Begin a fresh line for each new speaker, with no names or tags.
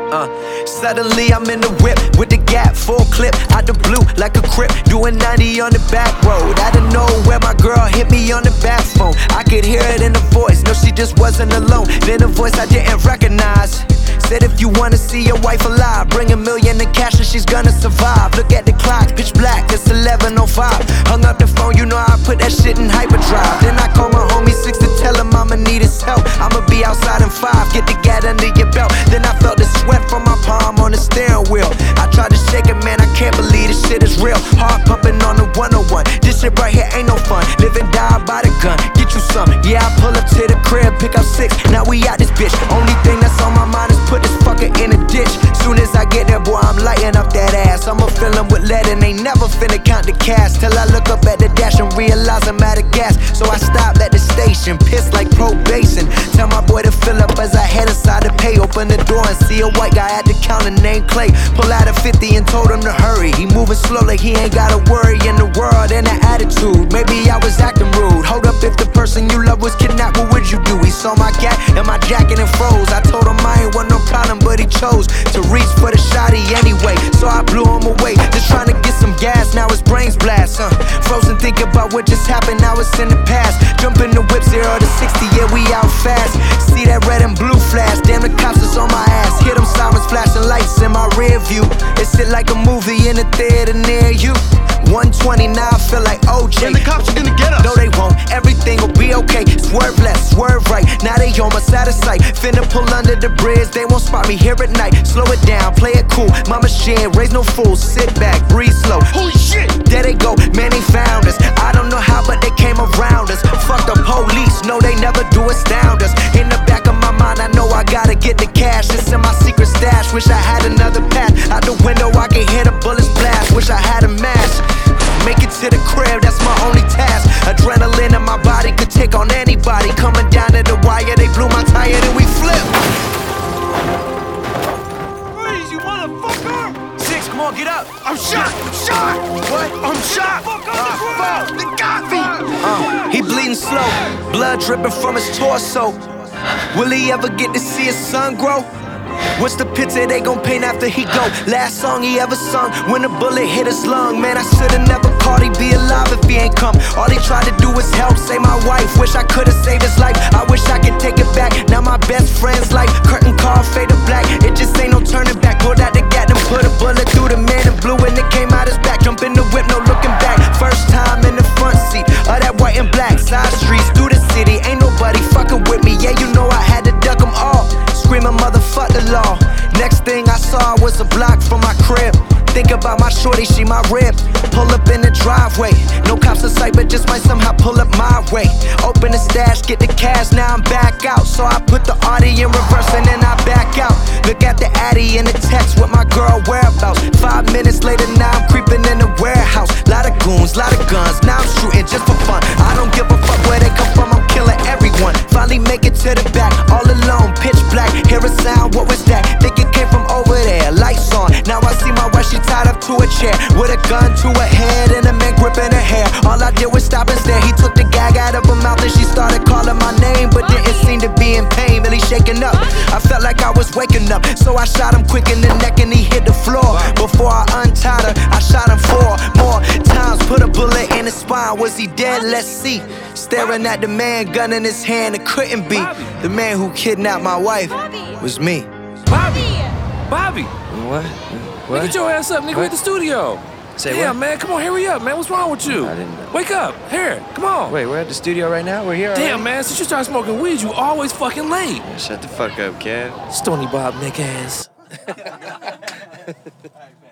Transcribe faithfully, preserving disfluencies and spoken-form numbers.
Uh, suddenly I'm in the whip with the gap, full clip, out the blue like a crip, doing ninety on the back road. Out of nowhere, my girl hit me on the back phone. I could hear it in the voice, no, she just wasn't alone. Then a voice I didn't recognize said, if you wanna see your wife alive, bring a million in cash and she's gonna survive. Look at the clock, pitch black, it's eleven oh five. Hung up the phone, you know I put that shit in hyperdrive. Then I call my homie six to tell him I'ma need his help. I'ma be outside in five, get the gat under your belt. Then I felt the sweat from my palm on the steering wheel. I tried to shake it, man, I can't believe this shit is real. Heart pumping on the one oh one, this shit right here ain't no fun. Live and die by the gun, get you some. Yeah, I pull up to the crib, pick up six, now we out this bitch. Only thing that's on my mind is put this fucker in a ditch. Soon as I get there, boy, I'm lighting up that ass. I'ma fill him with lead and ain't never finna count the cash. Till I look up at the dash and realize I'm out of gas. So I stop at the station, piss like probation. Tell my boy to fill up as I head inside to pay. Open the door and see a white guy at the counter named Clay. Pull out a fifty and told him to hurry. He moving slow like he ain't got a worry in the world and an attitude. Maybe I was acting rude. Hold up, if the person you love was kidnapped, what would you do? He saw my cat and my jacket and froze. I told him I ain't want no problem, but he chose to reach for the shotty anyway. So I blew him away, just trying to get some gas. Now his brains blast, uh. Frozen, think about what just happened, now it's in the past. Jump in the whip, zero to sixty, yeah, we out fast. See that red and blue flash, damn, the cops is on my ass. Hear them sirens flashing lights in my rear view. It's it like a movie in a theater near you. one twenty-nine, feel like O J.
And the cops are gonna get us.
No, they won't, everything will be okay. Swerve left, swerve right, now they almost out of sight. Finna pull under the bridge, they won't spot me here at night. Slow it down, play it cool, mama shit, raise no fools. Sit back, breathe slow.
Holy shit!
There they go, man, they found us. I don't know how, but they came around us. Fuck the police, no, they never do astound us. In the back of my mind, I know I gotta get the cash. It's in my secret stash, wish I had another path. Out the window, I can hear the bullets blast. Wish I had a mask. Make it to the crib, that's my only task. Adrenaline in my body could take on anybody. Coming down to the wire, they blew my tire, then we flip.
Freeze, you motherfucker!
Six, come on, get up.
I'm shot! I'm shot!
What?
I'm shot! Fuck on the ground! They got me!
Uh, he bleeding slow, blood dripping from his torso. Will he ever get to see his son grow? What's the picture they gon' paint after he go? Last song he ever sung, when a bullet hit his lung. Man, I should've never called, he'd be alive if he ain't come. All he tried to do was help, save my wife. Wish I could've saved his life, I wish I could take it back. Now my best friend's life, curtain call, fade to black. It just ain't no turning back. Pulled out the gat and put a bullet through the man and blue, and it came out his back. Jump in the whip, no looking back. First time in the front seat of that white and black. Side streets through the city, ain't nobody fucking with me. Yeah, you know I had to duck them all. Screaming motherfuck the law. Next thing I saw was a block from my crib. Think about my shorty, she my rib. Pull up in the driveway, no cops in sight, but just might somehow pull up my way. Open the stash, get the cash, now I'm back out. So I put the Audi in reverse and then I back out. Look at the Addy in the text with my girl whereabouts. Five minutes later, now I'm creeping in the warehouse. Lot of goons, lot of guns, now I'm shooting just for fun. I don't give a fuck where they come from, I'm killing everyone. Finally make it to the back, all alone, pitch black. Hear a sound, what was that? Think it came from over there, lights on. Now I see my wife, she tied up to a chair with a gun to her head and a man gripping her hair. All I did was stop and stare. He took the gag out of her mouth and she started calling my name, but didn't seem to be in pain, really shaking up. I felt like I was waking up, so I shot him quick in the neck and he hit the floor. Before I untied her, I shot him four more times, put a bullet in his spine. Was he dead? Let's see. Staring at the man, gun in his hand, it couldn't be. The man who kidnapped my wife was me.
Bobby! Bobby!
What? What?
Get your ass up, nigga. We at the studio.
Say
yeah,
what?
man, come on, hurry up, man. What's wrong with you?
I didn't...
Wake up. Here, come on.
Wait, we're at the studio right now? We're here already?
Damn, man, since you started smoking weed, you always fucking late.
Yeah, shut the fuck up, kid.
Stony Bob, Nick ass.